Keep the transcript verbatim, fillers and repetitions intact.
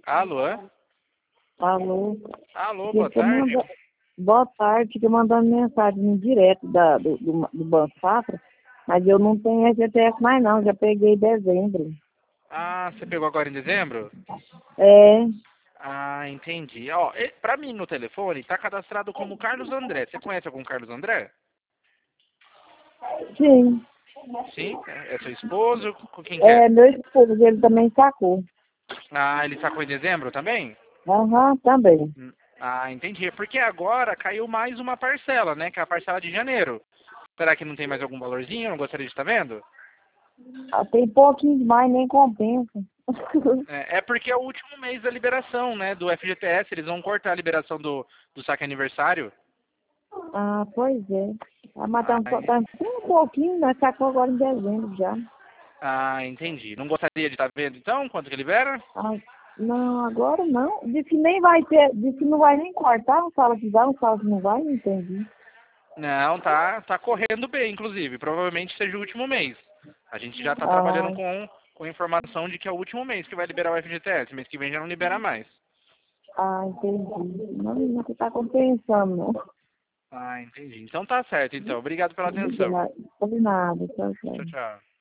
Alô? Alô? Alô, boa Fica tarde. manda... Boa tarde, fica mandando mensagem direto da, do, do, do Banco Safra, mas eu não tenho F G T S mais não, já peguei em dezembro. Ah, você pegou agora em dezembro? É, Ah, entendi. Ó, e- pra mim no telefone tá cadastrado como Carlos André. Você conhece algum Carlos André? sim. Sim? É é seu esposo? Com quem que é? É, meu esposo, ele também sacou. Ah, ele sacou em dezembro também? Aham, também. Hum, Ah, entendi. Porque agora caiu mais uma parcela, né? Que é a parcela de janeiro. Será que não tem mais algum valorzinho? Não gostaria de estar vendo? Ah, tem pouquinho demais, nem compensa. É, é porque é o último mês da liberação, né? Do F G T S. Eles vão cortar a liberação do, do saque aniversário. Ah, pois é. Ah, mas tá, Ah, um po- tá um pouquinho, mas sacou agora em dezembro já. ah, entendi. Não gostaria de estar vendo então quanto que libera? Ah, não, agora não. Disse que nem vai ter, disse que não vai nem cortar, um fala que vai, um fala que não vai, não entendi. Não, tá, tá correndo bem, inclusive. Provavelmente seja o último mês. A gente já tá trabalhando Ah, com, com informação de que é o último mês que vai liberar o F G T S. Mês que vem já não libera mais. ah, entendi. Não, não está compensando, não. Ah, entendi. Então tá certo, então. Obrigado pela atenção. Obrigada. Combinado, tchau, tchau. Tchau, tchau.